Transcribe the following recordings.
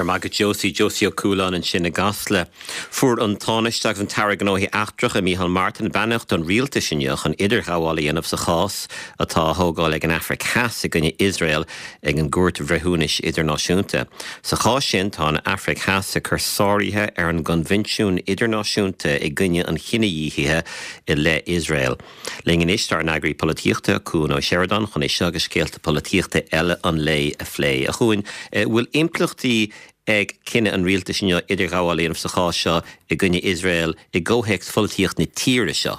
gur mag Josie O'Coolan an sinna gasle. Fuair an táisteach an targanóí achtrach a Mícheál Martin bannacht an rialta sinneach an idirgháil dhéanamh sa chás atá thógáil ag an Africas i gcoinne Israel ag an gúirt bhreithúnis idirnáisiúnta. Sa chás sin tá an Africas a chur sáirithe ar an gonvinisiún idirnáisiúnta i gcoinne an chineadhíthe i le Israel. Lingin istar an agri políochta cún ó Sheridan chun é seo agus scéalta políochta eile an lé a phlé. A chuin bhfuil implachtaí ag cinenne an rialta sinne idirgháil dhéanamh sa chás seo i gcoinne Israel i ggóthaict políocht na tíre seo.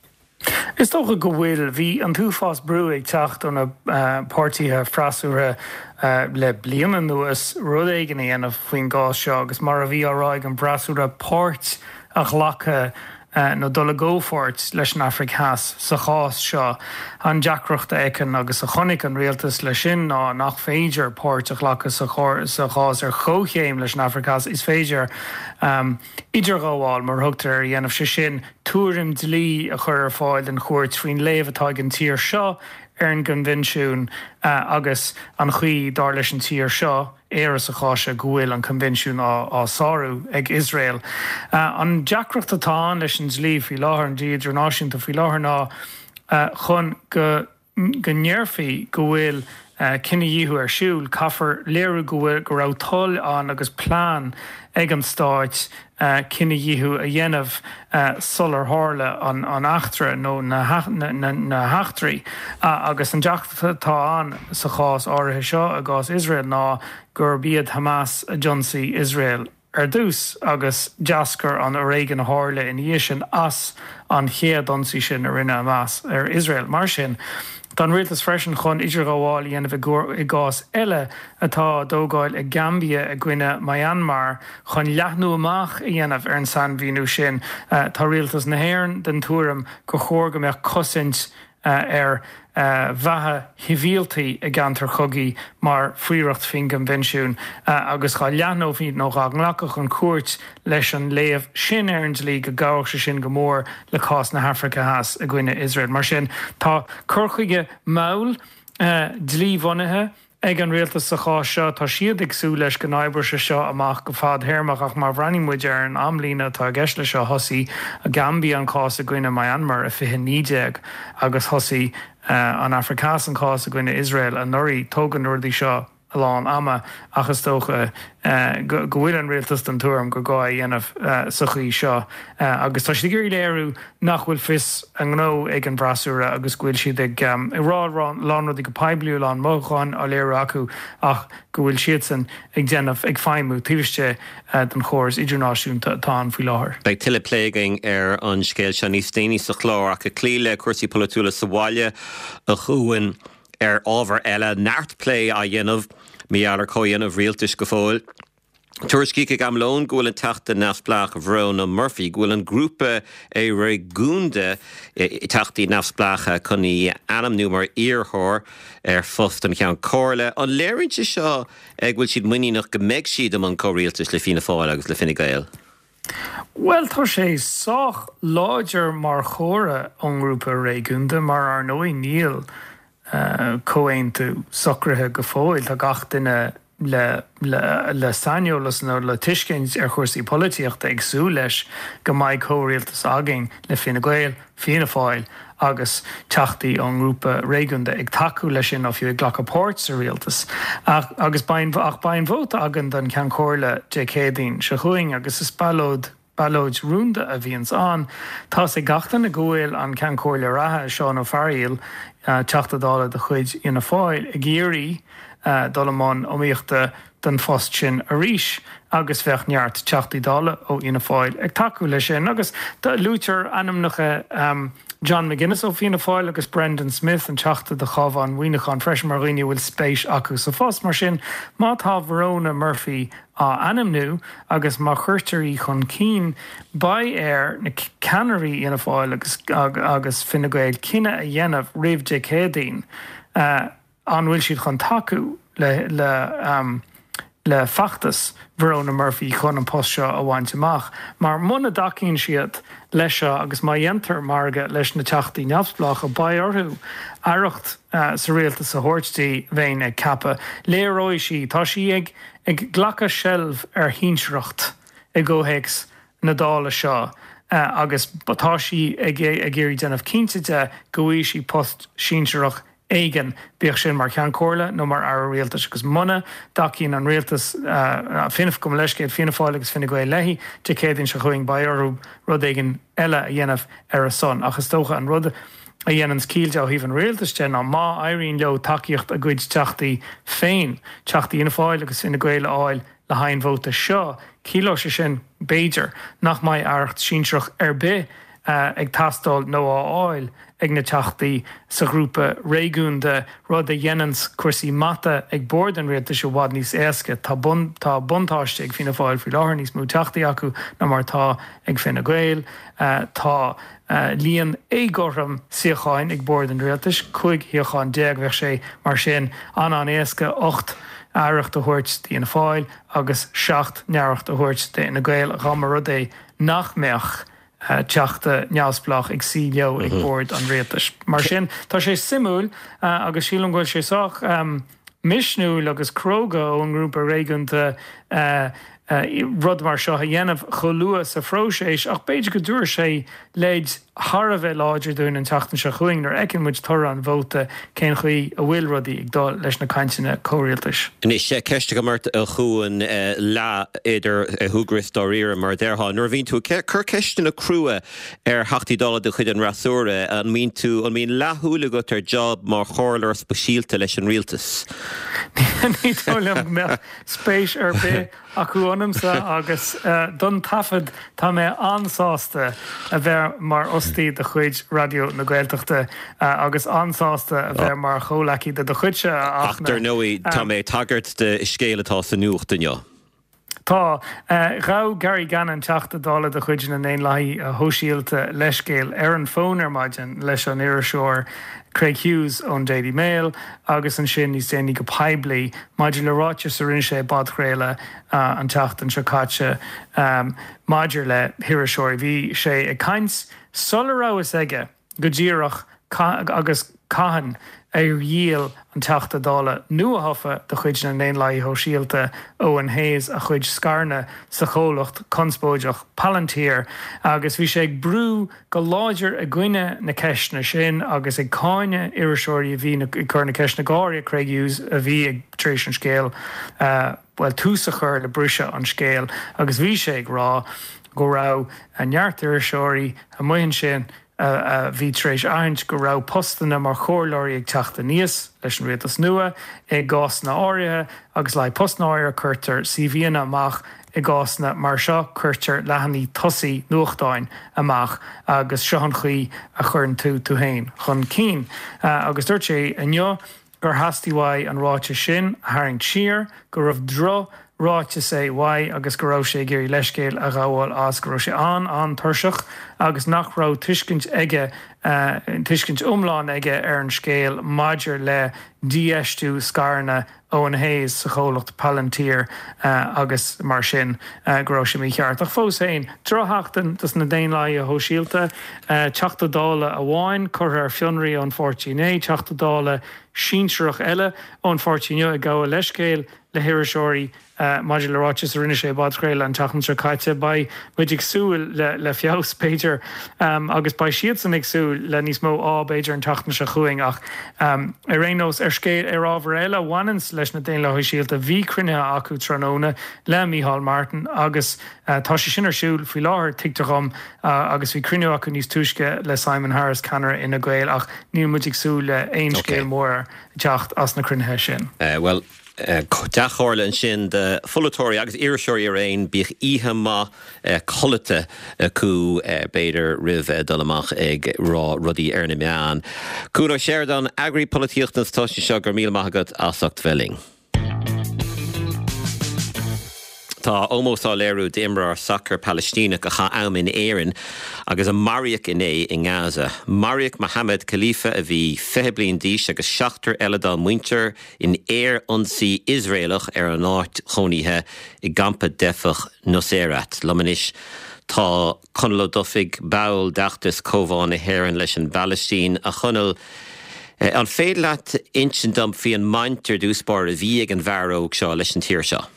Is toch go bhfuil bhí an túfás brú ag teacht an pártíthe freasúthe le blianan nuas rud éigean dhéanamh faoin gás seo agus mar a bhí áráig an brasúra páirt a ghlacha nó dul ggófort leis an Africas sa chás seo an deacreachta écan agus a chonig an rialtas le sin ná nach féidir páirt a ghlacha sa chás ar chóchéim leis an Africas is féidir idirgháil mar thugtar dhéanamh sé sin túrim dlí a chur ar fáil an chuirt faoin léamh atá an tír seo ar an gonvinisiún agus an chuí dar leis an tír seo éras a cháise gohfuil an convinisiún á sáú ag Israel. An deacreacht atá leis an zlí fí láthair an díad náisiúnta fí láthair ná chun go nearfaí go bhfuil cinneadhú ar siúil caithfar léirú go bhfuil go raibh toil an agus plán ag an stáit cinneadhú a dhéanamh sular tharla an achtra nó na heachtraí agus an deacreacht atá an sa chás áirithe seo a gás Israel ná gur bíad Hamas a Jonsaí Israel ar dús agus deascar an Reagan tharla in dhisin as an chéad donsaí sin a rinne Hamas ar Israel mar sin. Don rialtas freisin chun idirgháil dhéanamh i gás eile atá dógáil i Gambia a gcuine Myanmar chun leathnú amach i dhéanamh ar an san bhíú sin tá rialtas na hÉireann den túram go chóir meach cosint ar bheathe híbhíaltaí a gantar chugaí mar fuireacht fin gonvinisiún agus chá leanó hí nó ganghlachach an cuairt leis an léamh sin ar an dlí go gabhadh sé sin go mór le cás na Africas a gcuine Israel. Mar sin tá curchuige maol dlí bhunaithe ag an rialtas sa chás seo tá siad ag sú leis go n-oibre se seo amach go fad théarmach ach mar bhreanimmuid ar an amlína tá gceist le seo thosaí a Gambia an cás a gcuine Myanmar a fiche nídeag agus thosaí an Africas an cás a gcuine Israel a nuirí tógan nuirdaí seo lán ama achas tócha go bhfuil an rialtas den túram go gáid dhéanamh suchaí seo agus tá si gurí léirú nach bhfuil fis an gó ag an brasúra agus bhfuil siad ag i rán rudí go pebliú lán mócháin á léirú acu ach go bhfuil siad san ag déanamh ag feimú tíiste den chóras idirnáisiúnta atá an faoi láthair. Beag tuile pléigeing ar an scéil se níos daoine sa chlár ach a clíle cuasaí polúla sa bhaile a chuain ar ábhar eile neart plé a dhéanamh míallar cóhéanamh rialtas go fóil. Tuairiscíigh am lón ghfuil an teachta neamhsplach bhrón na Murphy ghfuil an grúpa é réigúnda i teachtaí neamhsplacha chunaí anamnú mar iarthóir ar fust an cheann cóirle an léirinte seo ag bhfuil siad muíach go méid siad am an córialtas le fina fáil agus le fina gael. Well, tá sé sách láidir mar chóra an grúpa réigúnda mar ar nóí níl cóhain tú socrathe go fóil tá gach duine le sanolalas nó le tuiscint ar chuirsaí políochta ag sú leis go mbeidh cóirialtas agin le fina gael, fina fáil agus teachtaí an grúpa réigúnda ag taú lei sin á fiú ag ghlachapát sa rialtas. Agus bain bhóta agan don ceann cóirla décédaín se chuing agus is ballóid rúnda a bhíons an, tá sé gachtain na ghfuil an ceann cóirla rathe seán ó Faríil teachtadála de chuid ina fáil a géirí dul amán óíochta den fost sin a ríis agus bheith neart teachtaí dála ó ina fáil ag taú lei sin agus tá lútear anamnacha John McGuinness ó fína fáil agus Brendan Smith an teachta de chábhán muoineachán freisin mar riine bhfuil spéis acu sa fós mar sin má tá Verona Murphy á anamnú agus má chuirtarí chun cín ba ar na canarí ina fáil agus fina gail cinenne a dhéanamh riamh décédaín an bhfuil siad chun taú le le fachtas Verona Murphy chun an post seo a bhaint amach. Mar muna dacíonn siad leis seo agus má dhéantar marga leis na teachtaí neamhsplach a ba orthú aireacht sa réalta sa thuirtí bhéin ag cappa. Léróid sí, tá sí ag ghlacha shelf ar hínsreacht i ggóhéics na dála seo. Agus batá sí ag géirí denmh cinnte go bhfuil sí post sínseireach éigen bíoh sin mar chean cóirla nó mar ar réaltas agus muna dacíonn an réaltas finmh go leiscéad fina fáil agus fina goil leihí de céann se chuing ba orú rud éigen eile a dhéanamh ar a son agus tócha an rud a dhéanaan cíilte ó híh an réaltaiste ná má éiríonn leo takeíocht a gcuid teachtaí féin teachtaí ina fáil agus fina goile áil le hain bhóta seo cíló sé sin béidir nach mai aireacht sínsreach ar bith ag tastal nó áil ag na teachtaí sa grúpa réúnta rud a dhéanans cuasaí mata ag bord an réalta se bhád níos éasca tá buntáiste ag fina fáil fi láthir níos mú teachtaí acu na mar tá ag fina gail tá líon égorm siocháin ag bord an réaltas chuig hiocháin 10 bheith sé mar sin an éasca 8 aireacht a thuirt tí ina fáil agus 7 neaireacht a thuirt de ina gail ramar rud é nach meach teachta neamhsplach ag sí leo ag bord an réaltas. Mar sin tá sé simúil agus sílan ghfuil sé soach misnúil agus cróga ón grúpa réigeanta rud mar seo a dhéanamh cholua sa phróséis ach beidir go dúir sé léid Har bheith láidir dún an teachtain se chuing nar ecin muid tora an bhóta cén chuí a bhfuil rudaí ag dá leis na caiinteanna cóirialtas. Is sé ceiste go mart a chuúin le idir thugrith doíire mar déirtha nuair bhíonn tú chur ceiste na crua ar $80 de chuid an rasúra an mín tú an mín lethúla go tar job mar chóirlar speisialta leis an rialtas. Ní tálam me spéis ar bith acu anamsa agus don tafad tá mé ansáasta a bheith mar ostí de chuid radio na Gaeltachta agus ansáasta a bheith mar cholaí de chuidse achtar nóí tá mé tagart de scéalatá sa nuacht danne. Tá rá Gary Gannon $80 de chuid na éon laí a hóisialta leiscéal ar an fónar maidin leis an Irisóir Craig Hughes ón Daily Mail agus an sin níos déananig go peibli maidir le ráite sa rinne sé badchréile an teachtain se caite maidir le Irisóir bhí sé ag caint solarráis aige go ddíireach agus caihan ar díal an $80 nua hafa de chuid na néon laí hóisialta Owen Hayes a chuid scarna sa cholacht conspóideach Palantir agus bhí sé ag brú go láidir a gcuine na ceisna sin agus ag cáine Irisóirí a bhí chur na ceisna gáir Craig Hughes a bhí ag trééis an scéal well túsa chur le brise an scéal agus bhí sé ag rá go rá a neart Irisóirí a muonn sin bhí trééis aint go rá postanna mar chóirlóirí ag teachta níos leis an réaltas nua ag gásna áirithe agus le postnáir chuirtar CVna amach i gásna mar seo chuirtar lehanní tosaí nuachtáin amach agus sean chuí a churn tú hain chun cín agus dúirt sé inneo gur hastíhhaid an ráite sin haing tír go raibh dro ráite sé bhaid agus go raibh sé géirí leiscéal a gháil as go raibh sé an tuirseach agus nach raibh tuiscint aige tuiscint umláin aige ar an scéal maidir le díeistú scarna Owen Hayes sa cholacht Palantir agus mar sin go raibh sé mí cheart. Ach fós féin drothachtain dus na déon laí a hóisialta $80 a bháin chur ar fionraí ón Fortune $80 sínseireach eile ón Fortune a gá leiscéal le Irisóirí maidir le ráite sa rinne sé badchréile an teachan se caite ba muidig súil le fios Péidir agus ba siad san ag súil le níos mó Péidir an teachna se chuing ach i rénos ar scéad ar ábhar eile bhainans leis na déon le hóisialta bhí crunne acu tróna le Micheál Martin agus tá sé sin ar siúil faoi láthir tiicteacham agus bhí crunne acu níos tuisce le Simon Harris Canara ina Gael ach níl muidig súil le éon scéal mór teacht as na crunne sin. Well deachorla an sin de folatóirí agus Irisóirí ar éin bích ihe má choilete acu beidir rih dul amach ag rá rudaí ar na meán. Cúna séir don agrií políochttas táiste seo gur míle maithagad asacht bheling. Tá ómósá léirú d'imreoir soccer Palestína go cha am in éireann agus an Mariach inné in Gaza. Mariach Mohammed Khalifa a bhí 5 bliain d'aois agus 7 eile dá muintear in éir ionsaí Israelach ar an áit chónaithe I gampa defach Nuseirat. Lomanis tá chunla dofig bail deachtas cóbháin na hÉireann leis an Palestín a chunal an féad leat intin dom fi an mainter dúspár a bhí ag an bharróg seo leis an tír seo.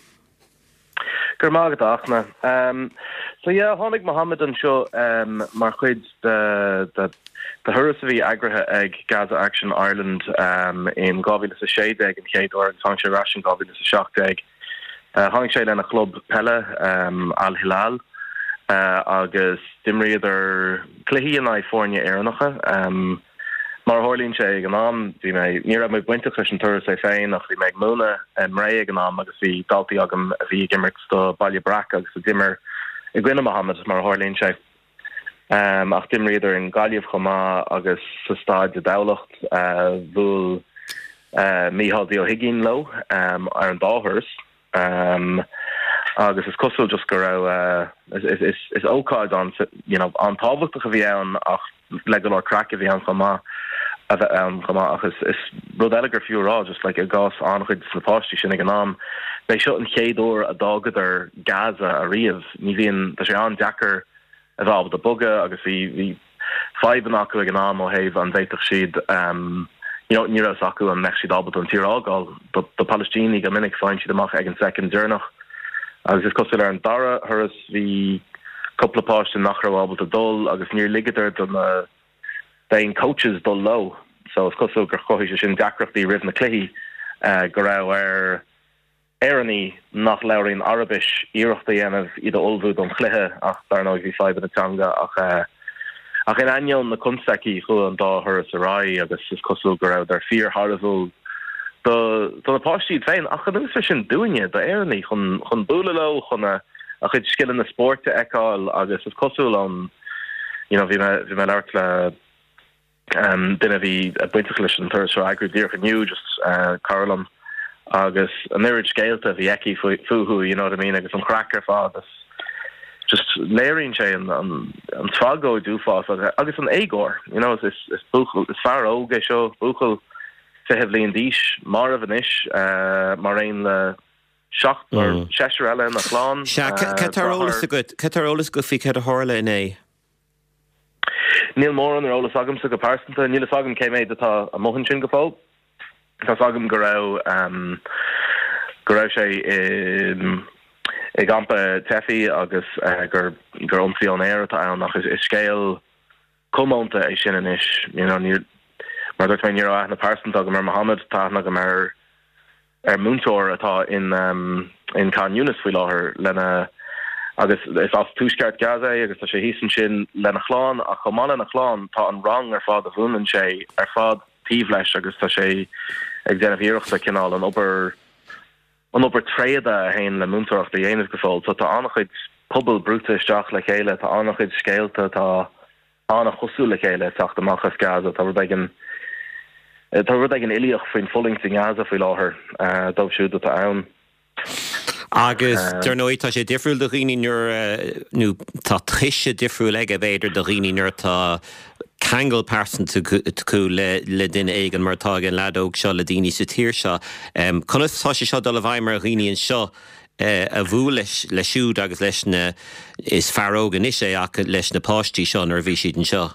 Gur mágad achna. So yeah, Honig Mohammed an seo mar chuid the thuras a bhí agrathe ag Gaza Action Ireland in Gábhílas a Séideag an chéadúir an sé rasin Gábhílas a Seachtaig. Tháinig sé lena club Pella Al Hilal agus dimriad cluichí an California éireannacha. Mar hórlín sé ag an am, bhí mé ní raibh mé buinte leis an turas é féin ach bhí mé ag múna mré ag an am agus bhí daltaí agam a bhí gimmert do baile brach agus a dimmer I gcuine Mohammed mar hórlín sé. Ach dimriad in Gailliamh chomá agus sa stáid de dálacht bhúil Mícheál Dío Higgín lo ar an dáthras. Agus is cosúil just go raibh is ócáid an tábhachtach a bhí ann ach legaláir crack a bhí an chomá agus is rud eilegar fiúrá just like a gás anchuid napátí sin ag an am. Bei seo an chéadúir a dágad ar Gaza a riamh, ní bhíon tá sé an deachar a bhá a buga agus bhí 5 acu ag an am ó héh an bhéiteach siad ní raibh acu an meach siad ábal an tírágáil, do Palestíní go minic fáin siad amach ag an second dúirnach. Agus is cosúil ar an dara thuras bhí couple páiste nach raibh ábal a dul agus níor ligadidir don daon coaches dul low, so is cosúil gur choithí sin deacrachtaí ribh na cluichí go raibh ar éireannaí nach leiríonn Arabis iireachta dhéanamh iad olbhú don chluiche ach dar nó bhí 5 atanga ach in aineann na cumsaí chu an dá thuras a rá agus is cosúil go raibh ar fíor Harville do na páistí féin ach an ús sin dúine do éireannaí chun búla lo chun a chud skillan na sporte eáil agus is cosúil an bhí me leart le duine bhí a buinte leis an thuras seo agru dír chuniu just Carlam agus an irid scéalta bhí eici fuú, you know what I mean, agus an crackar fád just léiríonn sé an trágó dúfás agus an éigóir, is buchail is fear óga seo buchail 5 bliain d'aois mar a bhanis mar réon le 7 or 6 eile na chláán. Cetarolalas go fi ce a hála in é? Níl mór an arolalas agam sa go pásanta, nílas agam cé méid atá a mohann sin go fáil. Tás agam go raibh sé I gampa tefií agus gur ionsaí an éir atá annach is scéal cumánta é sin inis, mar dúirt mé níor na pásanta agam ar Mohammed tána agam ar múntóir atá in Khan Yunis faoi láthair lena agus is as túsceart Gaza agus tá sé hísan sin lena chláán a chomála na chláán tá an rang ar fád a bhúnann sé ar fád tíomh leis agus tá sé ag déanamh iireachta cinál an obair tréada a hain le múntóireachta dhéanamh go fáil, so tá annach chuid pobal brúta isteach le chéile, tá annach chuid scéalta tá annach chosú le chéile teach amachchas Gaza, tá rud ag an ilíoch faoin fulling in Gaza faoi láthair dóibh siúd atá ann. Agus tar nóid tá sé difriúil do rií nó tá tríise difriúil ag a bhéidir do rií nuair tá Kangol person tú le duine éigen martá an ledóg seo le daoine sa tír seo. Conas tá sé seo do le bhaim mar riíonn seo a bhú le siúd agus leis is fearógan is é ach leis na páistí seo ar bhí siad an seo.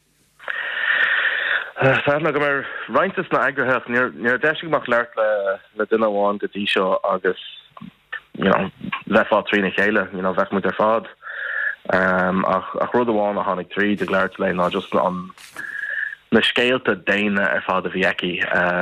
Tána go mar reintas na agrathe níor deisiach leart le duine bháin go dtí seo agus leá trína chéile, bheith mu ar fád. Ach rud amháin a tháinig trí de gglair le ná just an na scéalta déine ar fád a bhí eici.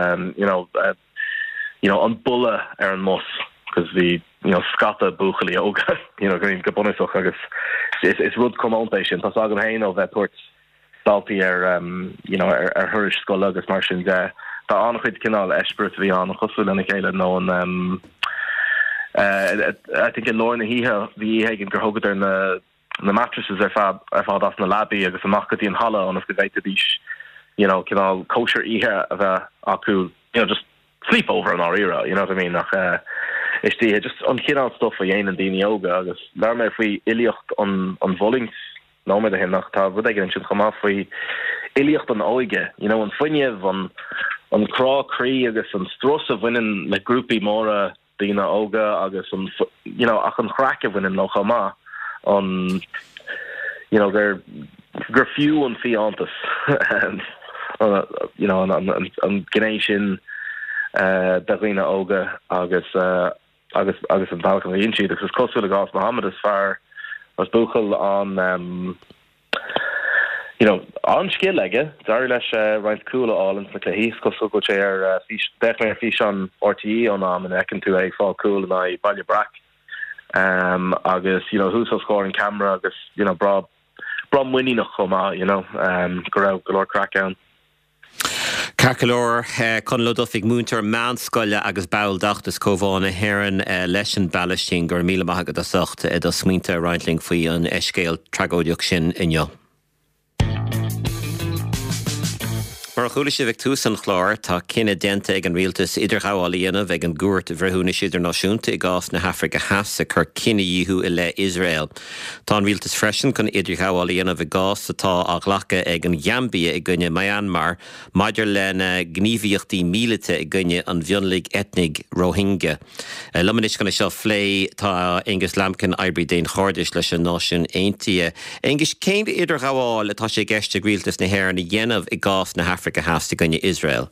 An bulla ar an mus, cos bhí scata buchailí óga, goíon go bunasoch agus is rud commontéis sin, tá agan héin ó bheith tuairt daltaí ar thuris scoil agus mar sin de. Tá annach chuid cinál eisprit bhí an chosú lena chéile nó an I think in Lorna híthe bhí hagin gur thugad ar na mattresses ar fád as na labí agus amachchataí an hala an go bhéite dís cinál kosher ihe a bheith acu just sleep over an áíra, you know what I mean, nach is die just an kinál stuff a dhéanaan daoine óga agus lear mé faoi iliocht an bholings ná me a hen nach tá bud an sin chumá faoi iliocht an óige, an fuineh an crá-crí agus an stros a bhainean le grúpi móra daoine óga agus an ach an chrace bhainean nó chumá an gur fiú an fiantas an gnééis sin daghine óga agus an dalcha a insiad agus cosú a gás Mohammed is fear as buchel an an skill aige dar leis roiint coolla allins na hís cosú go sé definitely fi an RTE an am an ekken tú ag fá cool na bailile brac agus who's so scoring camera agus brom winning nach chomá go raibh golóir crackdown. Carcalóir chun ludofig múntar meánscoile agus baildaachtas cóhána héan leis an bailistí gur míle maigad a socht a smuointe rointling faoi an eiscéal tragóideach sin inneo. Mar chuúla sé bheith tús an chláir tá cinenne denta ag an rialtas idirghabhálaíanamh ag an gúirt bhreithúna idir náisiúnta i gás na Hafraice Theas a chur cinenne díthú i le Israel. Tá an rialtas freisin chun idirghabhálaíanamh i gás atá a ghlacha ag an Gambia i gcuine Myanmar, maidir lena gníomhaíochtaí míleata i gcuine an bhionlaigh etnig Rohingya. Lumanis chuna seo phlé tá Angus Lampkin Ibrí Déan Chordas leis an náisiún Aontaithe. Angus céim idirghabháil atá sé gceiste rialtas na hÉireann i dhéanamh i gás na Hafraice Theas i gcuine Israel.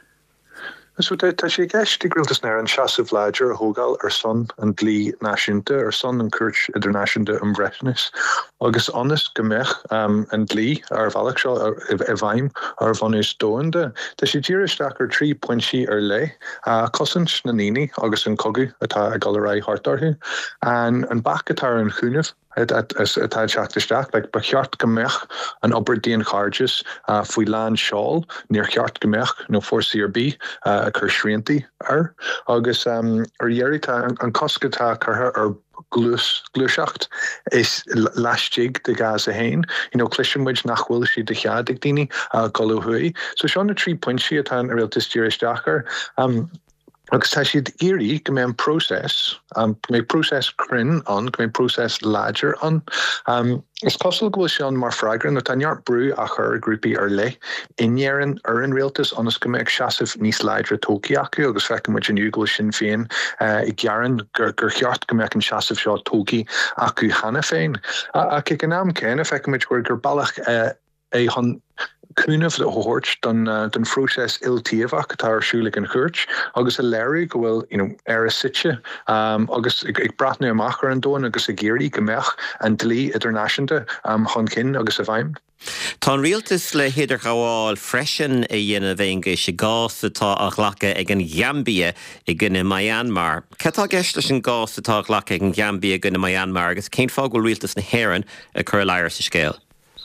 So tá sé gceist i griltas na an seasamh láidir a thógáil ar son an dlí náisiúnta ar son an cuirt idirnáisiúnta an bhreithnis agus anas go mbeadh an dlí ar bhealach seo a bhaim ar bhanús dóanda. Tá sé tíir isteach ar 3 pointí ar le cosint na níní agus an cogu atá a galrá hartarthu an bach atá an chúnamh atá teachtasteach le ba cheart go mbeadh an Aberdeen Charges faoi lán seáil níor cheart go mbeadh nó fórsaí ar bí a chur sriantí agus ar dhéiritá an coscatá chutha ar glúiseacht is leistigh de gas a hain. Clisianmuid nach bhfuil si de chead ag daoine goúthaí. So seán na 3 pointí atá an rialtas tíiristeachar. Agus tá siad éirí go mé an próses, go mé próses crin an, go mé próses láidir an. Is costal go bhfuil sé an mar freagran, tá neart brú a chur grúpi ar le. Inéan ar an rialtas anas go mé ag seasamh níos láidre tógi acu, agus feicimid an uigil sin féin i gcearan gur cheart go mé an seasamh seo tógi acu hana féin. Ac ag an am céin, feicimid gur ballach é hon cúnamh le thuirt don fróses iltíomhach atá arsúlaigh an chuirt, agus a léirú go bhfuil ar a sitse agus ag brathnú amach ar an dóin agus a géirí go mbeadh an dlí idirnáisiúnta chun cinn agus a bhaim. Tá rialtas le idirghabháil freisin a dhéanamh aige sé gás atá a ghlacha ag an Gambia i gcuine Myanmar. Cetá gceist leis an gás atá a ghlacha ag an Gambia i gcuine Myanmar agus cén fágóil rialtas na hÉireann a chur leir sa scéal.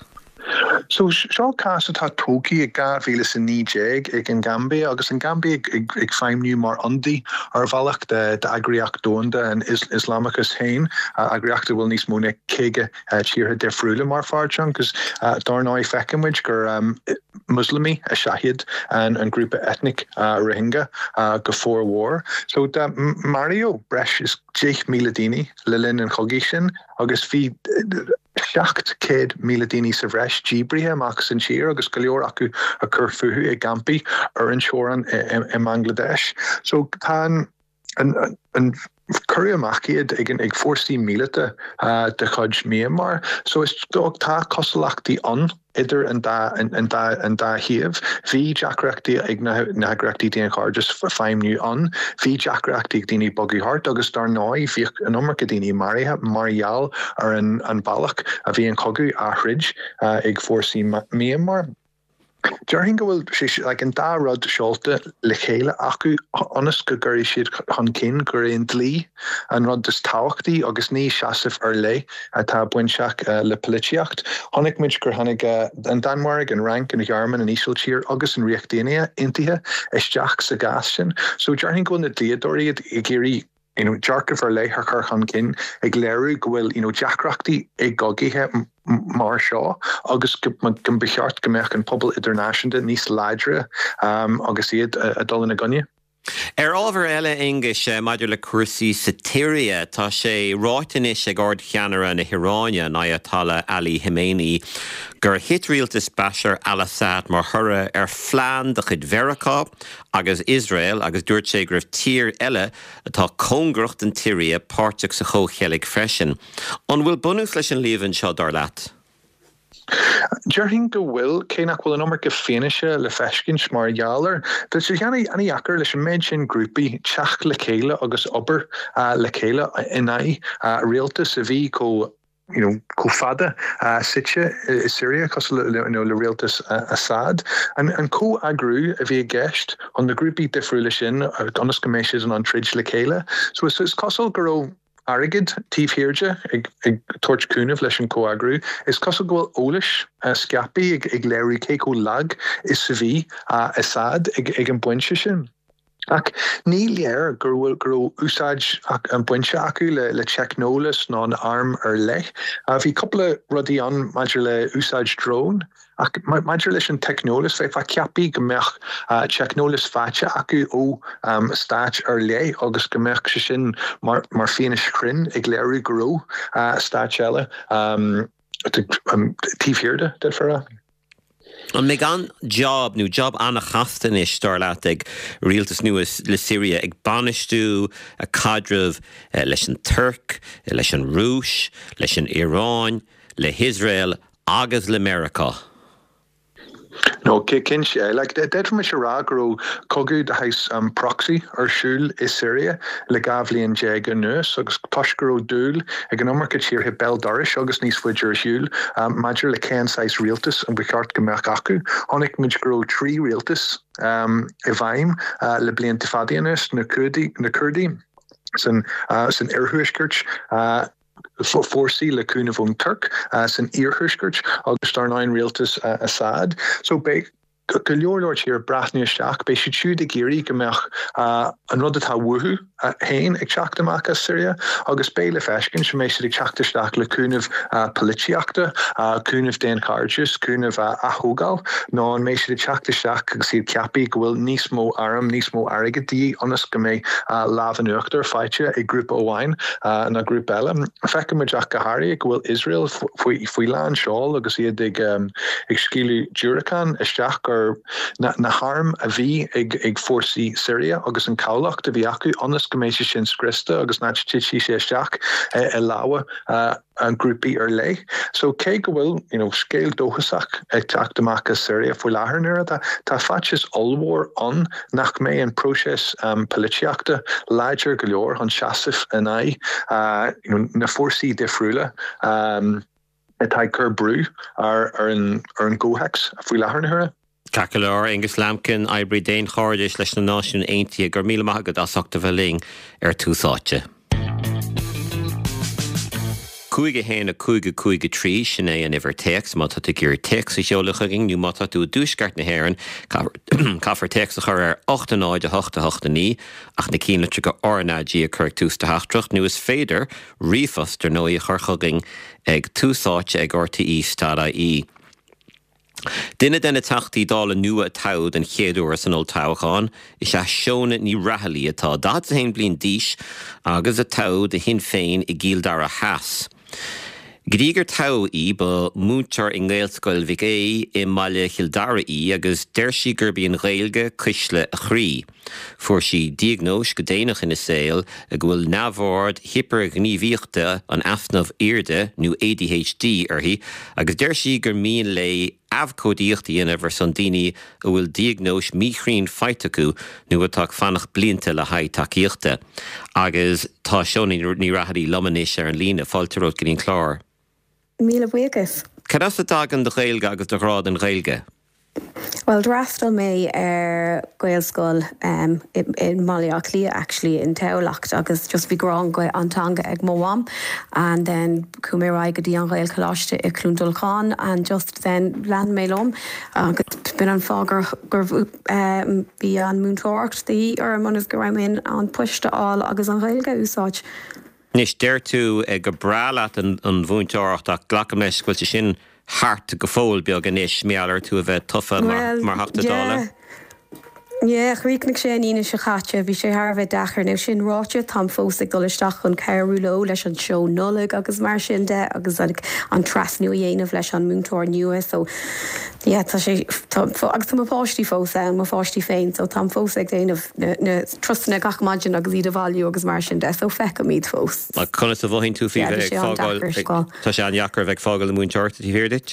So seo cas atá tógi ag 2009 ag an Gambia, agus an Gambia ag feimniú mar andaí ar bhealach de agriacht dónda an Islamachas hain, agriachta bhfuil níos móna céige tíortha defriúla mar fáirtean, agus darnáid feicimid gur Muslimi a shahid an grúpa ethnic Rohingya go fór war. So Mario breis is 10,000 daoine le linn an chogaí sin, agus bhí 7,000 daoine sa bhreis díbrithe amach san tír agus go leor acu a chur futhú i Gampi ar an seoran i Bangladesh. So tá an curry amach iad ag 40 mílete de chud Myanmar. So is tá cosalachtaí an idir an da hiamh. Bhí deacreachtaí ag na agreachtaí Déan Chordas feimniú an. Bhí deacreachtaí ag daoine bogaí hart agus dar náid bhí an umar go daoine marithe marial ar an ballach a bhí an cogu áthrid ag fórsaí Myanmar. Dearhin go bhfuil sé an dá rud seolta le chéile acu anas go gurí siad chun cinn gur éon dlí an rud is táhachtaí agus ní seasamh ar le atá buinseach le políteacht. Honnig muid gur tháinig an Danmhairg an rank an ghearman an ísiltír agus an riochtaine intaithe isteach sa gas sin. So dearhin go bhfuil na diadóiríad i géirí dearcah ar le th chur chun cinn ag léirú go bhfuil deacreachtaí ag gogaithe mar seo agus go becheart go mbeadh an pobl idirnáisiúnta níos láidre agus iad a dul na gunne. Ábhar eile English maidir le cuasaí sa Tíria tá sé ráitenis ag ard cheanara na Hiráine Ayatollah Ali Khamenei gur hit rialtas Bashar al-Assad mar thura phlean de chud Verachá agus Israel agus dúirt sé gur tír eile atá cóngracht an Tíria páirteach sa chóchealaigh freisin. An bhfuil bunús leis an líomhann seo dar leat? Jerhin go bhfuil cénach bhfuil an umar go féiniise le feiscin mar geallar. Tá sé cheanna aníachar leis an méid sin grúpaí teach le chéile agus obair le chéile inai rialtas a bhí có fada sitse Syria cos le rialtas Assad and có agrú a bhí gceist an na grúpaí difriúla sin donas go méis an trid le chéile. So is cosol go Arigid, tíf hirja, ag torch cúnah leis an cóagrú, is cosol gohfuil ólis scapi ag léirí céco lag is sa bhí Assad ag an buinte sin. Ac ní léir gur bhfuil úsáid an buinte acu le technolas ná an arm ar leith. Bhí coppla rudí an maidir le úsáid drone, ach maidir leis an technolas fé fa ceapaí go mbeadh technolas fáte acu ó stáit ar leith agus go mbeadh sé sin mar féinis crin ag léirí go raibh stáit eile tíomhhirirde de fara. An mé gan job anna chastan is star leat ag rialtas nuas le Syria ag banistú a cadrah leis an Turk, leis an Rúis, leis an Iráin, le Israel agus le America. No, cin sé, like dead me se rá go cogu de heis proxy ar siúl is Syria le gavlíon jeige nuas agus tois go dúil ag an ummarcha tír he bell doris agus níos fuidir siúl maidir le cén sais rialtas an bicart gombeach acu honnig mid go trí rialtas I bhaim le blion tifadianus na Kurdi san irhuiskirch forcí le cúna bhún Turk san Iarthuiskirch agus tar 9 rialtas Assad. So go leorlord here brathní isteach bei si siúd ag géirí gombeach an rud atá wuhu hain ag teachtamach a Syria agus bei le feiscin se mééis ag teachtasteach le cúnah polítiachta cúnah den carges cúnah athógáil ná an mééis ag teachtasteach agus siad ceapaí go bhfuil níos mó arm níos mó airigadí anas go mé láhan uachtar fáite ag grúp óháin na grúp eile. Fecha maideach go háirí go bhfuil Israel faoi lean seáil agus iad ag scíliú Dúracán isteach gur na harm a bhí ag fórsaí Syria agus an cabhlacht a bhí acu anas go mééis sin scrista agus na tití sé isteach láha an grúpaí ar lei. So cé go bhfuil scéal dóchasach ag teachtamach a Syria faoi láthair nuair tá fatis olmhór an nach mé an próses polítiachta láidir go leor an seasamh inai na fórsaí difriúla atá cur brú ar an ggóthas faoi láthair nuair. Cacalar Angus Lamkin Ibri Dain Chordis leis na náisiún Aontaithe gur míle maithagad asachta bheling ar túsáte. Cúige héna cúige trí sinné an iver text má tá gur text I seolaching nú má tú dúsgart na héan caafar text a chur ar 8-8-8-8 ach na cína tru go ornádí a chuir tústa heachtracht nu is féidir rifas der nó I churchaging ag túsáte ag RTE Stad.ie. Dinne denna tachtaí dála nua a taud an chéadúir san ol táchán is a seóna ní rathalí atá dad a hain blin díis agus a taud a hin féin I gíl dar a heas. Grígur tau ba múntar in ggéalscoil bhí I maiile childara agus deirsi gur bíon réilge cúisle a chrí. Fuair si diagnós go déanach ina saoil a bhfuil nabhard hypergníomhíochta an afnamh irde nó ADHD arthaí agus deirsi gur míon le afcódaíochtaí ina bhar san daoine a bhfuil diagnós míchrín feitaú nó atá fannach blianta le haid takeíochta. Agus tá seonaí ní rathaí lomanis ar an lína fáilteóid go dtíon chlár. Míle buchas. Cadás a dagan de réilge agus de rád an réilge? Well, draftal mé Gaelscoil in Maliaclia actually in Taolacht agus just bhí grán go antanga ag Moam and then cumé raigadi an Gael Coloste I Clúndulcán and just then land mélum agus bin an fágur gur bhí an múntócht the ar manas go raibh an puiste all agus an Gaelge úsáid. Nis déir tú go brálaat an bhúntócht ach glacham leis goilte sin hart go fóil beag an isis méallar tú a bheith tufa mar hachta dála. Ja, chríicnig sé íine se chatte, bhí sé Harbheith dachar nó sin ráte tá fósaigh dolisteach chun ceirú lo leis an seo nulaigh agus mar sin de agus an trasnú dhéanamh leis an múntóir nua, so tá sé agus tá fáistí fósa an má fáistí féin, so tá fósaigh déanamh na trusna gachmaidin agus iad a bhailú agus mar sin de, so fecha míad fós. Má chuna sa bhhain tú fi fágáil tá sé an jacar bheith fágáil na múntóir tí hirdit?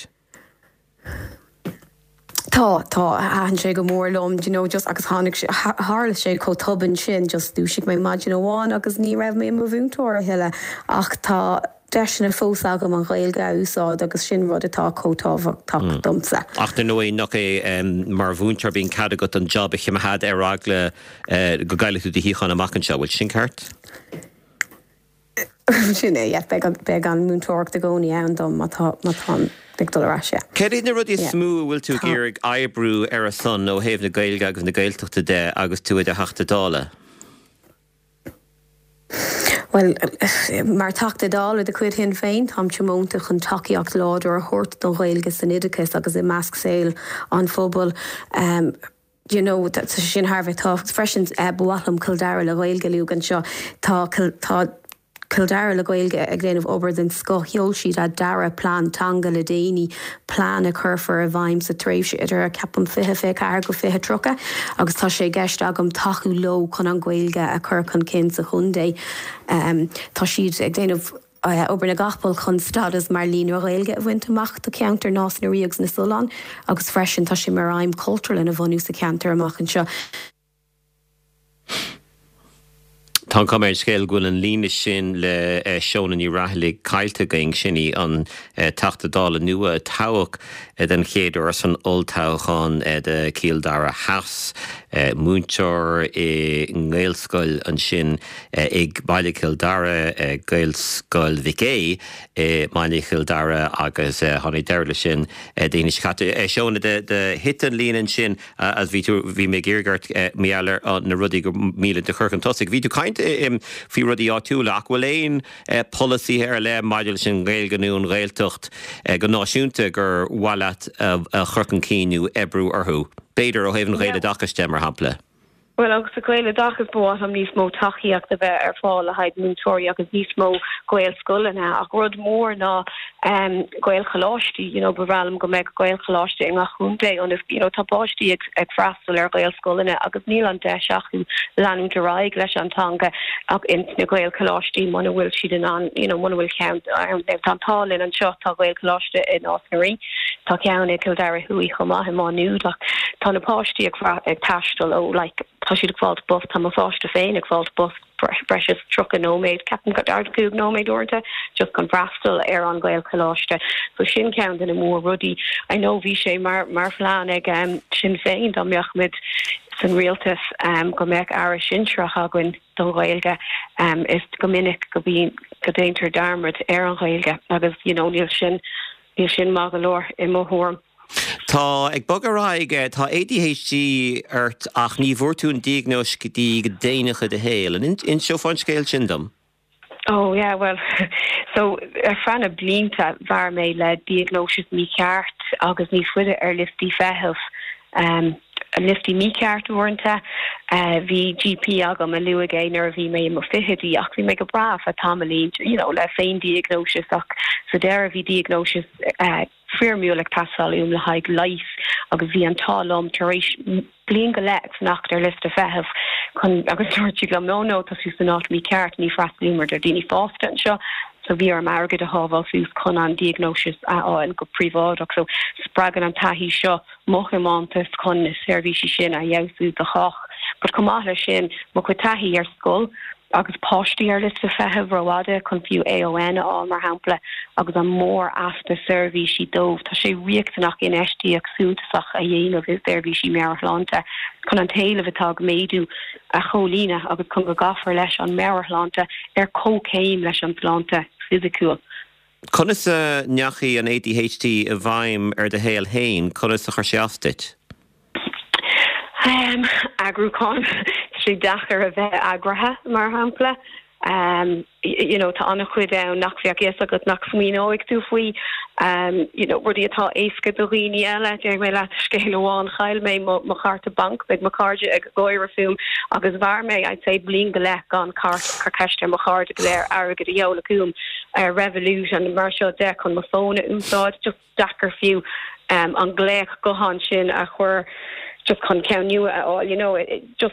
Tá an sé go mórlumm, just agus tháinig hála sé có tubann sin, just dúsigh mé maidin amháin agus ní raibh mé mo bhúntóir heile ach tá deisina fósa agam an ghailge úsáid agus sin rud atá cótábhacht domsa. Ach den nóí nach é mar bhúntóir bíon cad agat an job ich me had agla go gaiile tú híchan amachchan seo, bhfuil sin ceart? Sin é, be an múntóir de gcónaí ann dom má tá Ceir na rudí smú bhfuil tú géirigh ebrú ar a son nó héamh na gailge agus na gailteachta de agus tú de heachta dála? Well, mar tachta dála de chuid hin féin, tám timónta chun takeíocht láidir a thuirt don ghailge san idicus agus i measc saoil an fóbal. Sin Harbheith tá freisin bualam Kildare le ghailge liúgan seo tá Kildare le gailge ag léanamh obair den scotheol siad a dara plán tanga le déine plán a churfar a bhaim sa tréimhse idir a ceapam fithe car go fithe trocha agus tá sé gceist agam taú lo chun an gailge a chur chun cin sa chundé. Tá siad ag déanamh obair na gachbal chun stadas mar lín a gailge a bhaintach do ceantar nás na riags na Sulán agus freisin tá sé mar aim cultural in a bhanú sa ceantar amachchan seo. Tá cuméid scéil ghfuil an líne sin le seonan í rathalaigh caiilte going sinní an tachta dála nua táhaach den chéidir san oltáchán de Kildare House múntóir i ngéilscoil an sin ag baile Kildare gailscoil Vigé baile Kildare agus tháinig deirle sin daoine chatte seona de hitan línan sin as bhí mé ggéirgart méallar na rudí go míle de churcan tosig. Bhí tú caint fi rudí áitiúla ach bhfuil éon policy ar le maidiil sin gailganún réaltocht go náisiúnta gur bhaileat a churcan cíniú ebrú arthú. Beidir ó héhann réile dachas mar hampla. Well, agus a gweile dachas bót am níos mó tachiíach de bheith ar fáil a haid múntóirí agus níos mó gweil scoilena ach rud mór ná gweil chaláistí, bhrálam go méid gweil chaláistí in chunta an tá báistí ag freastal ar gweil scoilena agus níl an deis acu leanú de raig leis antanga ach in na gweil chaláistí mana bhfuil siad an mana bhfuil ceann tantálinn an seo tá gweil chaláiste in Osnarí tá ceann ag Kildare thuí chumá máú ach tá na páistí ag taistal ó tá siad ag fáilt bus tá fáiste féin ag fáilt bus breis truck a nóméid ceapan go ardcúg nóméid orta just chun freastal ar an ghail chaláiste so sin ceann in a mór rudí I know bhí sé mar phlean ag sin féin dá meachmid san rialtas go méid ara sinseach agan don ghailge is go minic go bhí go déintear darmad ar an ghailge agus níl sin má go leor i mo thuam. Tá ag bogaráig tá ADHD art ach ní bhórtún diagnós go dtí go déanacha de héal an in seo fan scéil sin dom? Oh yeah, well, so fanna blinta bhar mé le diagnósis mí ceart agus ní fuide ar listí fetheh a listí mí ceart warnta hí GP agam a luagé nar bhí mé mo fihidí ach bhí mé go braf a tamlín le féin diagnósis ach so there bhí diagnósis fearmúleg tasáúm le haig leis agus bhí an talom taréis blian go lex nach ar list a feheh chun agus tuirtí go nó tá sú san áit mí ceart ní freaslímar der daoine fásta seo so bhí ar margad a hábháil sús chun an diagnósis aáil go príomhádach so spragan an taihí seo mochamantas chun na seirbhísí sin a dheabhsú do chach, but cumála sin mo chu taihí ar scoil agus páistí ar list a feheh roiáide chun fiú AON á mar hampla agus an mór asta seirbhísí dómh tá sé riachtanach in eistí ag súntasach a dhéanamh is seirbhísí mearthlánta chun an taobh atá méadú a cholína agus chun go gafar leis an mearthlánta ar cócéim leis an plánta physiciúil. Conas a neachaí an ADHD a bhaim ar de héal hain, conas a chuirseastit? Agrúcán sé dachar a bheith agrathe mar hampla tá annach chuid down nach fiach yes agat nach smino ag tú fui rudi atá éisce do riine eile de mé le scéileháin chail mé ma charta bank beg ma cardide ag goir fum agus bhar mé I'd say blin go le an carceiste ma charta go léir agad a jola revolution mar seo de chun ma fóna úsáid just dachar fiú an gléich gohan sin a chuir just chun ceanniu all it just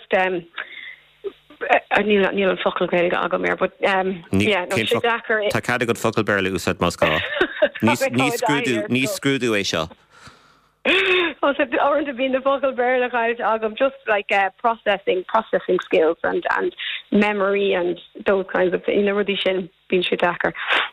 níl an focail gaige agam mér, but Dakar tá cad a go focail bearla úsad Moscow. Ní scrúdú é seo. Orint bhín the focail bearla agam just like processing skills and memory and those kinds of rudí sin bín sé Dakar.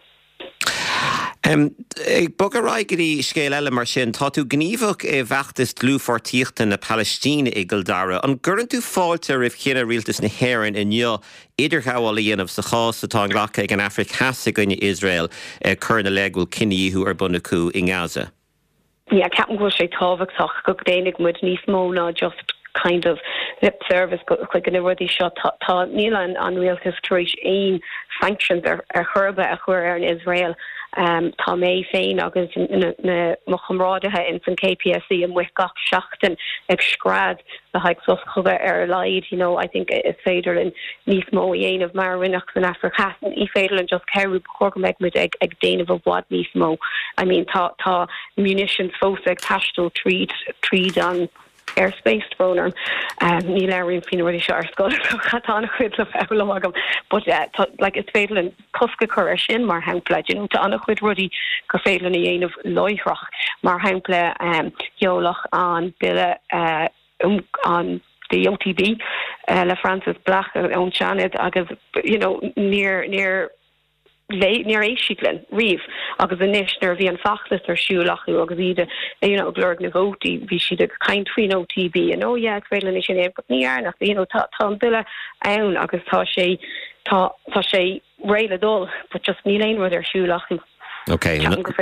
Bog a raigeí scéil eile mar sin, tá tú gníomhach bheachtas glúfortíochta na Palestína ag dara, an gcurann tú fáilte rih chéanna rialtas na hÉireann inniu idirghabhála dhéanamh sa chás atá an ghlacha ag an Afric Theasa goine Israel chur na leagúil cinníú ar buna cú in Gaza. Yeah, ceapan go sé tábhachtach go déananig muid níos mó ná just kind of lip service quick in a ruddy shot tá níl an rialtas tuéis aon sanctions ar churba a chuir ar an Israel. Tá mé féin agus na chumrádathe in san KPSC an wicach seachtain ag scrad le haag soschuga ar leid, I think is féidir in níos mó dhéanamh mar rinach san Africasan í féidir an just ceirú chorgameg mud ag déanamh a bhd níos mó. I mean tá munitions fós ag taistil tríd an airspace droner ní leirn fin ruí se ar scoil chatána chuid le fela agam, but like it's féidir an cosca chuir sin mar hapla, tá anna chuid rudí gur féidir na dhéanamh loithrach mar hapla geolach an bille an the OTB le Francis Blach ón Chanad agus near éisiiglen riomh agus inis nar bhí an fachlas ar siúlachu agus iad glurg na vótaí bhí siad ag caint faoin OTB an féile is sin é go níarnach tá an bille ann agus tá sé réile dul, but just ní léon rud ar siúlachu. Okay.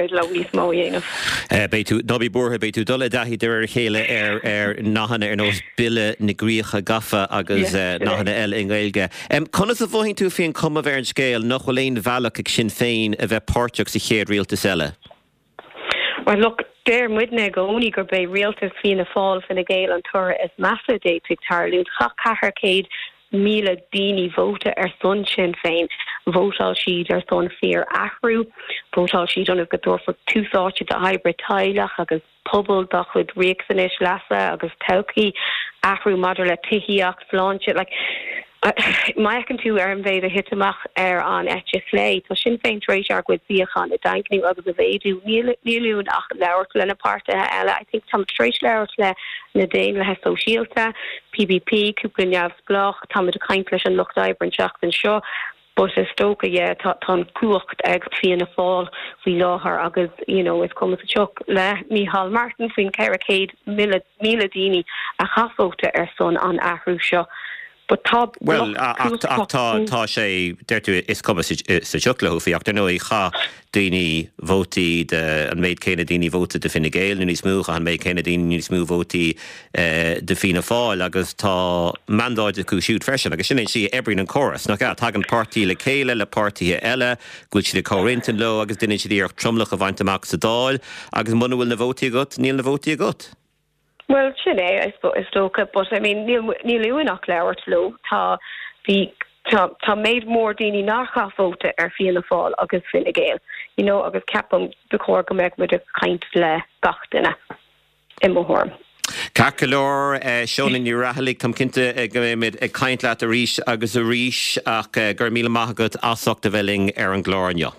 Beitu Nobby Borha beitu dolle dahi der chéile nachhanna nós bille na gríocha gafa agus nachhanna el in gailge. Conas a bhhain tú féin cuma bhar an scéil nach choléin bhealach ag sin féin a bheith páirteach sa chéad rialtas eile? Well, look, there midna goni gur bei rialtas fianna fáil fin na géil an tura is massa déitigh tarlún chathair céad míle daoine vóta ar son sin féin. Vótáil siad ar son fear ahrú, vótáil siad an goúir for túsáte de hybrid tailach agus pobl da chud riacsanis lasa agus tauki ahrú madar le tihiach fláinte like Maican tú ar an bhéad a hitamach ar an etche lé, tá sin féin rééis ar goid bíochan a dainniu agus a bhéadú nílún ach leir lena páirthe eile. I think tam trééis leir le na déin le he sosiálta, PBP, cúplaneamh bloch, tam a caint leis an luchtaibrin seach an seo. But is stoka tá cuacht ag fianna fáil fao láthair agus is cum a tuach le Micheál Martin faoin ceiricéad míle daoine a chafóta ar son an ahrú seo. But tá sé deirú is cum sa tuach le fiach nó í cha daoine vótaí an méid céine daoine vóta de Fine Gael ní smúcha an méid céine daoine ní smú vótaí de Fianna Fáil agus tá mandáid acu siúd freisin agus sin si ebrin an choras nach tag an pártaí le céile le pártaí eile gúil si le chorintan lo agus duine si ar tromlach a bhaint sa dáil agus muna bhfuil na vótaí agat níl na vótaí agat. Well, Chile, I suppose, is stoka, but I mean, níl uinach leabhar lo tá méid mór daoine nach chafóta ar Fianna Fáil agus Fine Gael. Agus ceapam de chóir go mbeidh muid a caint le gachtainna in mórm. Cacalór seonan ní rathaigh tam cinnte go mid ag caint leat a ríis agus a ríis ach gur míle maithagad asachta bheling ar an glárneo.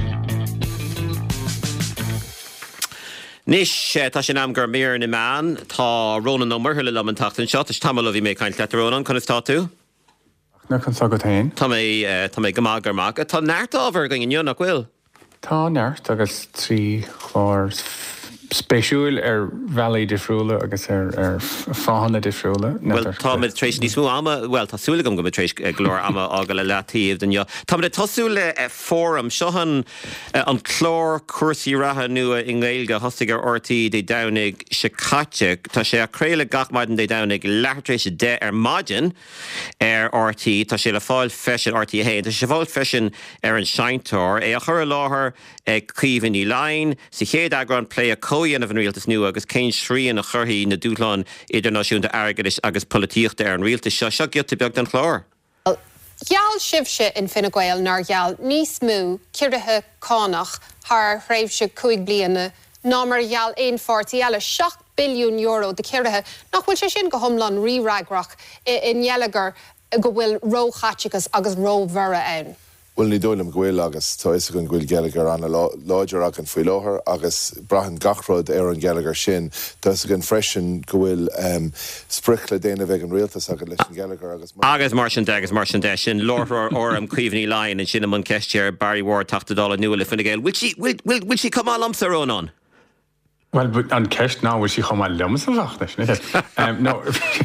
Nis tá sin am gur méar na man tá Rónan nó marthúla le an tachtain seo is tam bhí mé caint leat Rónan chun is tá tú? Na chun sagad hain. Tá mé go mágur mága tá neart ábhar go in nach bhfuil. Tá neart agus trí chlár spéisiúil Valley difriúla agus fáhanna difriúla. Well, tá mid trééis níos mú ama, well, tásúla go trééis glór ama ága le letíomh den jo. Tá mid tásúla fórum seohan an chlór cuasaí ratha nua in Gaeilge hosaigh ortaí dé danig se caite, tá sé acréile gachmaidin dé danig lehartrééis de maidin ortaí, tá sé le fáil fesin ortaí héin, tá sé fáil fesin an seintóir, a chur láthair cíomhann í lein, sa chéad agran plé a cóhéanamh an rialtas nua agus cén sríon a churthaí na dúshlán idirnáisiúnta airgeadais agus polítíochta an rialtas seo giotta beag den chlár. Gheall sibse in Fine Gael nar gheall níos mú ciordathe cánach th réimhse 5 bliana ná mar gheall 140 eile 7 billiún euro de ciordathe nach bhfuil sé sin go thomlan ríreagrach in Gheilleagar go bhfuil róchaitigus agus rómhara ann. Well, ní dóilm gohfuil agus tá is gon ghuiil Gallagher an láidir ag an faoi láthair agus brahan gachród an Gallagher sin dus gan freisin gohfuil sprichle déana bheith an rialtas agad leis an Gallagher agus mar sin sin láthar am cuimhní lein an sin man ceistéir Barry Ward $80 nua le Fine Gael. Will she come all amsar on? Well, but an ceist ná bhfuil si chumá lemas an bhachtais. No,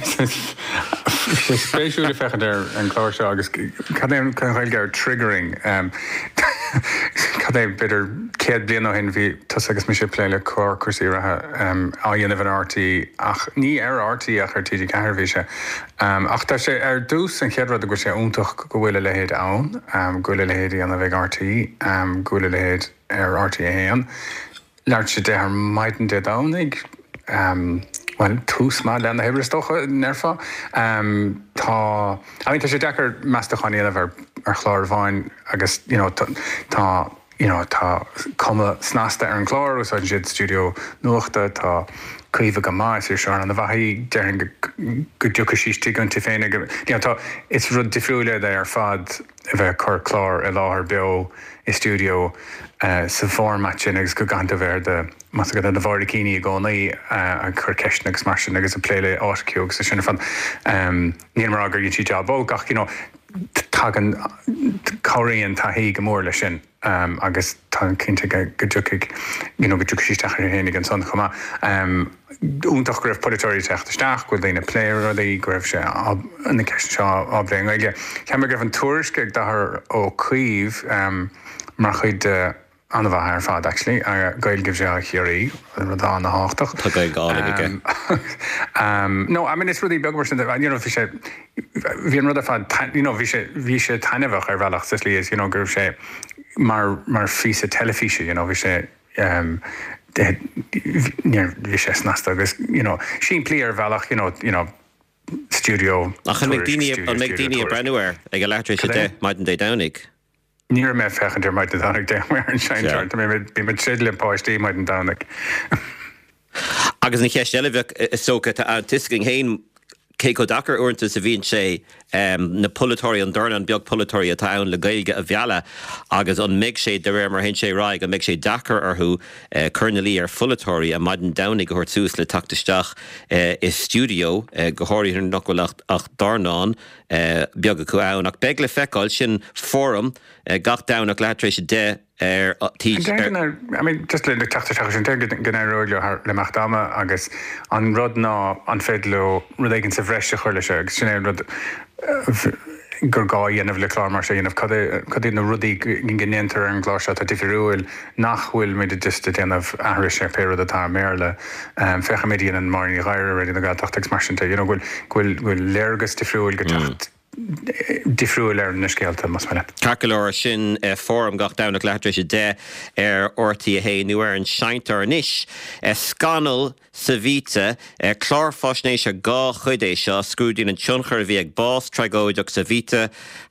sé spéisiúla fechad an chlár seo agus cad é Gaeilge triggering. Cad é beidir 100 bliana hin bhí tas agus mi sé pléile cuasaí ratha á dhéanamh an RT ach ní RT ach TD Cahir bhí sé. Ach tá sé dús an cheadrad a go sé úntaach go bhfuil lehéad ann, go bhfuil lehéad anna bheith RT, go bhfuil lehéad RT a héan. Leart sé de maidin de dánig, well, tús má lena hebre stocha nerfa. Tá sé dechar meastachan éanamh ar chlár bhain agus, tá cuma snasta ar an chlár ús an siad studio nuachta tá cuimh go más ar seán an bhaí dearan go dúcha síistí gan tí féinna. Tá is rud difriúla ar fad a bheith chur chlár I láthair beo I studio sa format sin agus go ganta bhéir de mas go na bhharda cíní gcónaí a chur ceisna agus mar sin agus a pléile áisciúg sa sinna fan níl mar agur tí jobbó gach tagan choiríonn taí go mór le sin agus tá cinnte go dúcaigh go dúcha síisteach ar hénig an son chumá úntaach go raibh polítóirí teachtasteach go dhéana pléir a dí go raibh sé na ceisna seo ábléon aige. Ceamar go raibh an tuairisce dahar ó cuomh mar chuid anna bheit ar fad actually a Gaeilge sé a chiaí dá na háach. Tá go gála aige. No, I mean it's really big version that bhí sé bhí an rud a fad bhí sé tainmhah ar bhealach sa slí is gur sé mar físa telefíse bhí sé bhí sé snasta agus sin plí ar bhealach studio. Ach an méid a brenuir ag go leitrééis sé de maidin dé danig. Níor mé fechan ar maidin danig de mar an seinseart, bí me trid le páistí maidin danig. Agus na cheist eilebh sócha tá tisking héin cé go dachar uanta sa bhíonn sé na polytóirí an dorna an beag polytóirí atá ann le Gaeilge a bheala agus an méid sé de réir mar hen sé ráig a méid sé dachar arthú churnalí ar polytóirí a maidin danig go thuir tús le tactaisteach I studio go háiríthar nachhfuil ach darnáin beag acu ann ach beag le feicáil sin fórum gach dánach leatrééis de I mean, just le tachtasteach sin gnéróile le meachdáma agus an rud ná an féadlú rud éigen sa bhreiste chuir lei se agus sin rud gur gá dhéanamh le chlár mar sé dhéanamh cad na rudaí gin gnéantar an gláise a difriúil nachhfuil méid just déanamh ahra sé péad atá méle fecha méíon an marí gaiir réidir na gáteach mar sinnta bhfuil léirgus difriúil go tacht difriúil ar na scéalta mas mena. Cacaláir sin fórum gach dánach leatrééis de ar ortaí a hé nu ar an seintar níis. Scanal sa bhíte chlár fásnééis a gá chudééis seo scrúdín an tionchar bhí ag bás tregóideach sa bhíte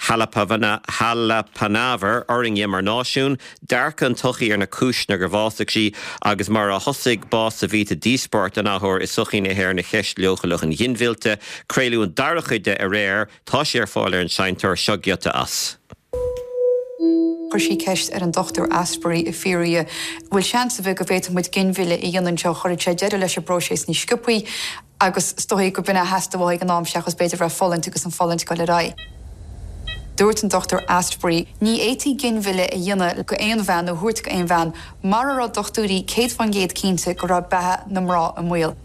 Halapanavir oring mar náisiún, dearcha an tuchaí ar na cúisna gur bhásaigh sí agus mar a thosaigh bás sa bhíte dísport an áthir is suchaí na hhéir na cheist leochalach an ghinmhilte, créiliú an darachuide a réir tá sé ar fáil ar an seintar seogiota as. Chuir sí ceist ar an Dr. Asprey I Fíria bhfuil seansa bheith go bhéit muid ginmhile I dhéanann seo chuir sé deidir leis a próséis ní scipaí agus stoigh go buna heasta bháid an nám seachas beidir bheith fallint agus an fallint go le rá. dúirt an Dr. Astbury, ní étí ginmhile a dhéine go éon bhean nó thuairt go éon bhean, mar a dochtúí céad fan géad cínte go raibh bethe na mrá an mhuiil.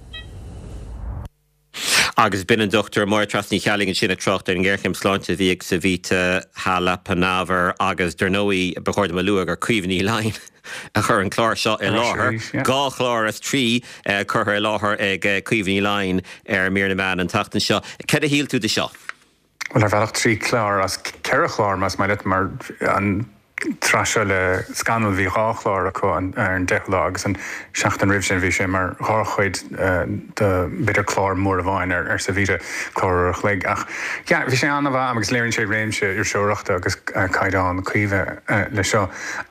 Agus bin an Dr. Mór trasní chealing sinna trocht ar an ggéirchim sláinte bhíag sa bhíte Hala Panaver agus Dernóí behoirda me luag ar cuimhní lein a chur an chlár seo i láthair. Gá chlár as trí chur láthair ag cuimhní lein ar mír na man an tatan seo. Cad a híl tú de seo? Well, bhealach trí chlár as ceire chlár mas mai lit mar an trasio le scanal bhí ráchlár acu ar an dechlagus an seachtain ribh sin bhí sé mar ráchuid de bidir chlár mór a bháin ar sa bhíre chlár chléig ach. Bhí sé anna bh agus léironn sé réimse ar seoireachta agus caiidán cuimhe le seo.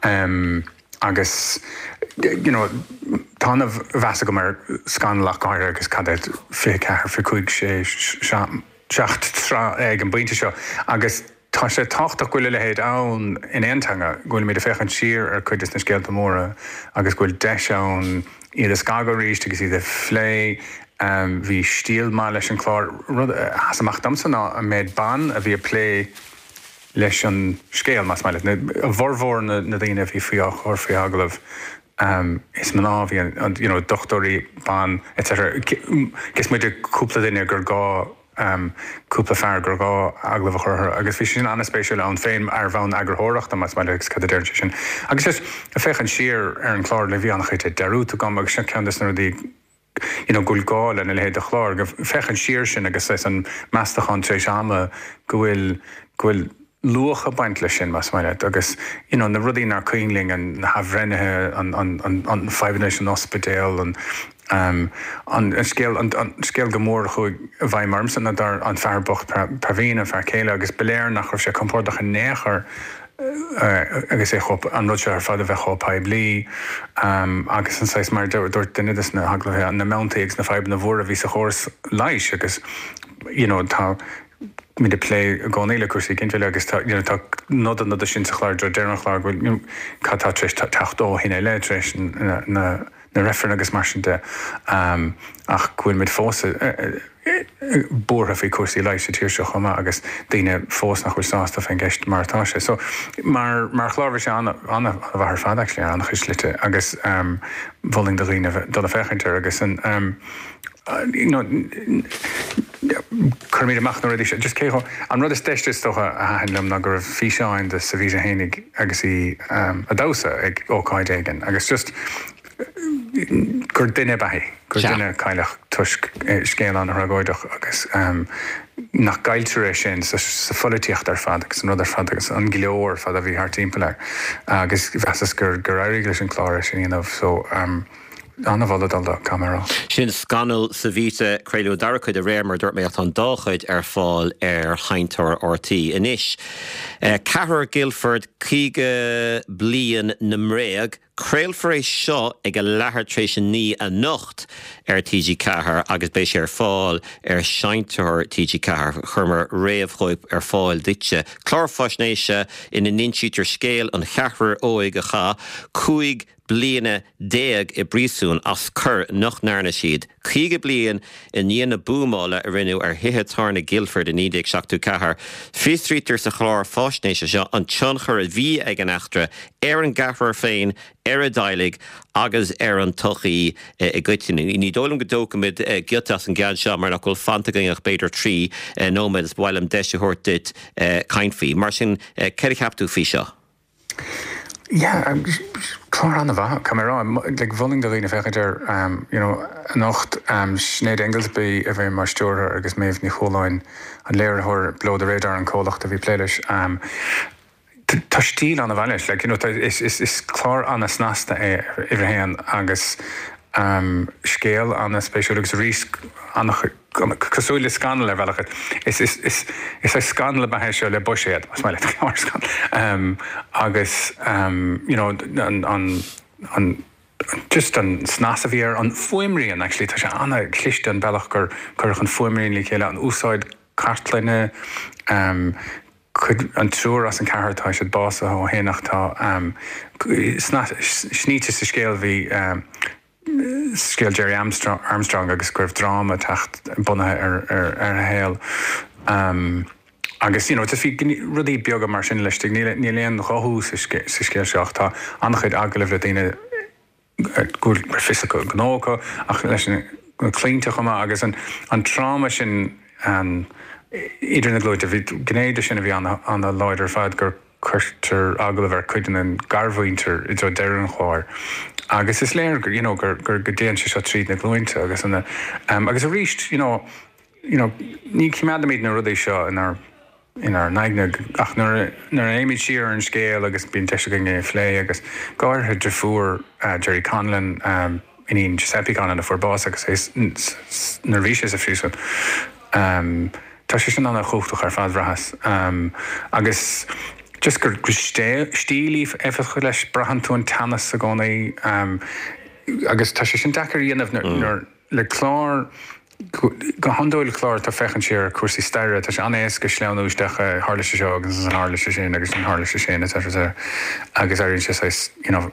Agus, tána bheasa go mar scanalach gáire agus cadad fé cethir fi chuig sé seacht tra ag an buinte seo. Agus tá sé táchtach gohfuil le héad ann in aontanga, gohfuil mé de fechan siar ar chuidir na scéalta móra, agus gohfuil deis ann iad a scaga ríist agus iad a phlé, bhí stíal má leis an chlár. Has amach damsa ná a méid ban a bhí a plé leis an scéal mas maiile. A bhormhór na daine bhí fioch or fí agalah is man á bhí an dochtóí ban, etc. Gus muidir cúpla daine gur gá cúpla fear gur gá aglah churtha, agus bhí sin anna spéisiúil an féin ar bhain agurthireachta mas maiile agus cad a déirte sin. Agus is a fechan siar ar an chlár le bhí annach chuite deirúta gom agus sin ceantas na dí gúil gáil in le héad a chlár, go fechan siar sin agus is an meastachan trééis ama gohfuil luacha baint le sin mas maiile, agus na rudí nar cuingling an hafrennethe an Five Nation Hospital an scéal gomór chuig bhaim marmsan an fearbocht Praveen an fear céile agus beléir nach chuir sé compórdacha néchar agus é chop an rud se ar fad a bheith chopá blií agus an seis mar dúirt duine na haglathe an na mountaigh na feib na bhór a bhí sa chós leiis agus tá mi de play gánéile cuasí ginfeile agus tá nód an sin sa chláir dro déirnach chláir bhfuil catá trééis tachtó hinna le trééis na referan agus marsinte ach bhfuil mid fósa bórtha fí cuasí leiis sé tíir seo chuma agus daine fós nach chuil sásta féin gceist martá sé. So mar chláir sé anna bhar fad actually anna chuislite agus bhling do riine do a fechantar agus an chumí amach nó sé just céá an rud is teiste stocha a henlam na gur fhí seáin de sa bhí a hénig agus í a dása ag óáid aigen agus just gur duine bahí gur duine caiilech tuisc scéal an ragóideach agus nach gailteéis sin sa folaíocht ar fad agus an rud ar fad agus an gileor fad a bhí haar timppla agus bheas gur éigeis an chláir sin inmh so anna bhladalda camera. Sin scanal sa bhíte creú darachuid a réir mar dúirt mé an dáchuid ar fáil ar haintar ortaí inis. Cahar Guildford cíige blian na mréag, creilfar é seo ag a lehartrééis ní a nocht ar TG Cahar agus béis ar fáil ar seintar TG Cahar chumar réamhchoip ar fáil ditse. Chlárfosnéise ina ninsítar scéal an cheathar óig a cha, cúig bliana déag I brísún as cur nach nána siad. Cíige blian in níana búmála a rinú ar hithetárna Guildford in nídig seachtú Cahar. Fístrítar sa chlár fásnéise seo an tionchar a bhí ag an achtra ar an gahar féin ar a dailig agus ar an tochaí I gcuitinu. I ní dólam go dócamid giotas an gceann seo mar nach bhfuil fantagangach beidir trí nómid is bhailim deise thuirtit cainfií. Mar sin ceir captú fí seo. Chlár anna bha camera like bhling do lína fechaidir anocht Sinead Inglesby a bheith mar stúra agus méh ní choláin an léirthir blód a réidir an cólacht a bhí pléiles tá stíl anna bhailes is chlár anna snasta I bhhéan agus scéal anna spéisiúlagus rís anna cosúla scanal bhealachad is a scanal bethe seo le buséad mas mai le chlár scan agus an just an snasahíar an fuimríon actually tá sé anna cliste an bealach gur chuch an fuimríon le chéile an úsáid cartlaine chud an trúr as an cehartá sé bása ó héanachtá sníte sa scéal bhí scéal Jerry Armstrong agus cuibh drama tacht bunathe ar a héal agus tas bhí rudí beag mar sin leis ní léon chothú sa scéil seach tá annachchuid aglah le daine gúil mar fi go gnócha ach leis clínte chumá agus an trauma sin idir na glóide bhí gnéide sinna bhí an leidir fad gur chuirtar aglah ar chuidan an garbhainter i do deirean chláir. Agus is léir gur gur déan se tríd na glóinte agus agus a ríist ní cimimiid na rudééis seo inar neigna ach nar éimiid siar an scéal agus bíon teiste gan lé agus gáirthe de fuair Jerry Conlon iníon Giuseppe Conlon a forbás agus nervhí sé a fríúsan. Tá sé sin anna chuchtach ar fad bhrahas. Agus just gur stílí efah chu leis brahan tú an tanas a gcónaí agus tá sé sin dechar dhéanamh le chlár go handóil chlár tá fechan siar cuasaí steire tá sé anéis go sleanúis decha hála sé seo agus an hála sé sin agus an hála sé sin agus airn sé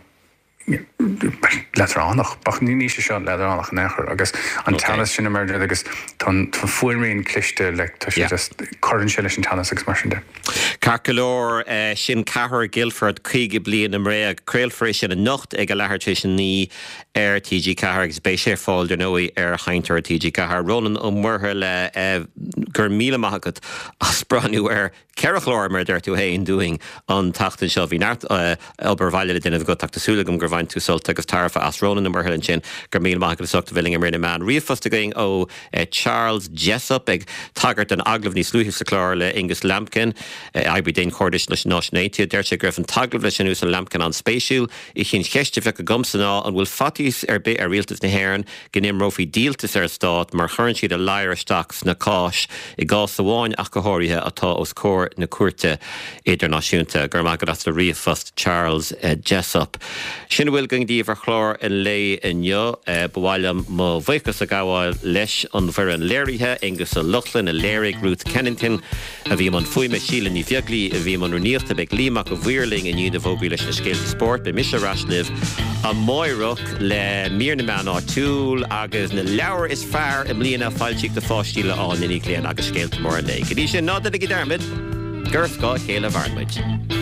letránach bach ní sé seo letránach nechar agus an tanas sin mar agus tá fuiríon cliste le tá sé just chorann se leis an tanas agus mar sin de. Carcolór sin cethir Guildford chuige blian am ré creaalfir sin a nocht ag go lehartí sin ní ar TG Cahar agus bééis sé fáil nóí ar chaintear TG Cahar Ronan ó murthe le gur míle maigad as brathú ar ceirichlóir mar d tú haon doing an tatan seo bhí neart Albert Valle duine go tatasúlagum gur bhaint tú solta agus tarfa as Ronan na murthe sin gur míle maigad soachta bhilling am rinne man. Riomhfosta going ó Charles Jessup ag tagart an aglah ní slúthí sa chlár le Angus Lampkin Ibe déin Cordish leis náisnéitiú deir sé gribh an taglah leis an ús an Lampkin an spéisiúil I chin cheiste bheith go gomsaná an bhfuil fatís ar bit ar rialtas na hhéireann gnim rofií díaltas ar stát mar chuann siad a leir isteach na cáis I gás amháin ach go háirithe atá os cóir na cuairte idirnáisiúnta gur maigad as le riomhfost Charles Jessup. Sin bhfuil going díomh ar chlár in lé inneo bhhailm má bhaicas a gáháil leis an bhar an léirithe Angus a Luchlin a léirigh Ruth Kennington a bhí man fuime sílan ní bheaglí a bhí man runíochta beag líach go bhuiirling in iad a bhógaí leis na scéaltaí sport be mis rasliv a Moirach le mír na man á túúl agus na leabhar is fearr im líana fáiltíigh de fástíle an inig léan agus scéalta mór an lé. Go dtí sin náda ag dermid, gur sá chéile bharmuid.